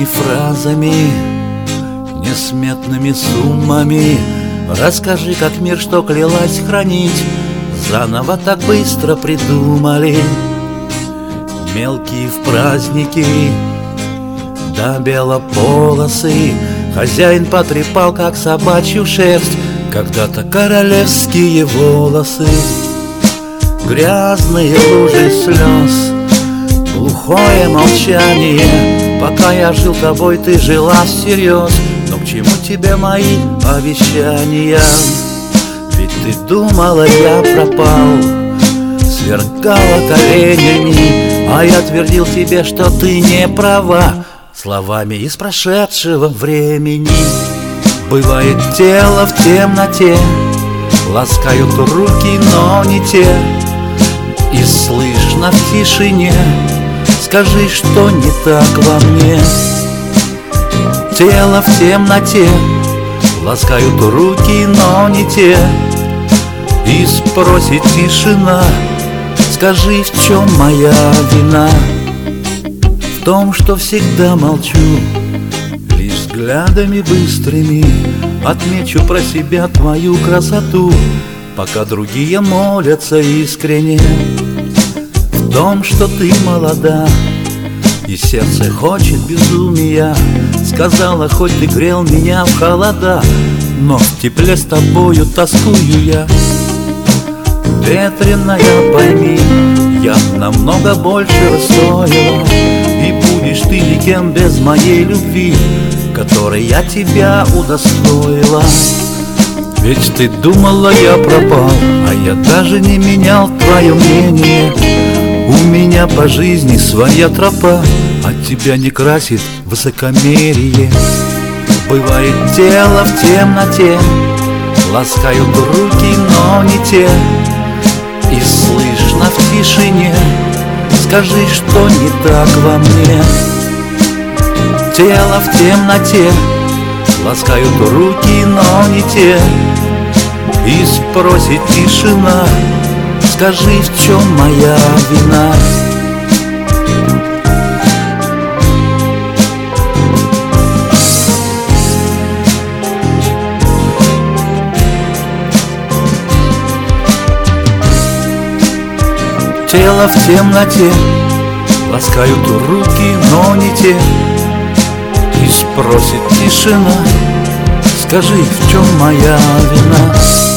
фразами, несметными суммами расскажи, как мир, что клялась хранить, заново так быстро придумали. Мелкие в праздники до белополосы хозяин потрепал, как собачью шерсть, когда-то королевские волосы. Грязные лужи слез, глухое молчание. Пока я жил тобой, ты жила всерьез. Но к чему тебе мои обещания? Ведь ты думала, я пропал, сверкала коленями, а я твердил тебе, что ты не права, словами из прошедшего времени. Бывает, тело в темноте ласкают руки, но не те, и слышно в тишине: скажи, что не так во мне. Тело в темноте ласкают руки, но не те, и спросит тишина: скажи, в чем моя вина? В том, что всегда молчу, лишь взглядами быстрыми отмечу про себя твою красоту, пока другие молятся искренне. В том, что ты молода, и сердце хочет безумия. Сказала, хоть ты грел меня в холода, но в тепле с тобою тоскую я. Ветреная, пойми, я намного больше стоила, и будешь ты никем без моей любви, которой я тебя удостоила. Ведь ты думала, я пропал, а я даже не менял твое мнение. У меня по жизни своя тропа, от тебя не красит высокомерие. Бывает, тело в темноте ласкают руки, но не те, и слышно в тишине: скажи, что не так во мне. Тело в темноте ласкают руки, но не те, и спросит тишина: скажи, в чем моя вина? Тело в темноте ласкают руки, но не те, и спросит тишина: скажи, в чем моя вина?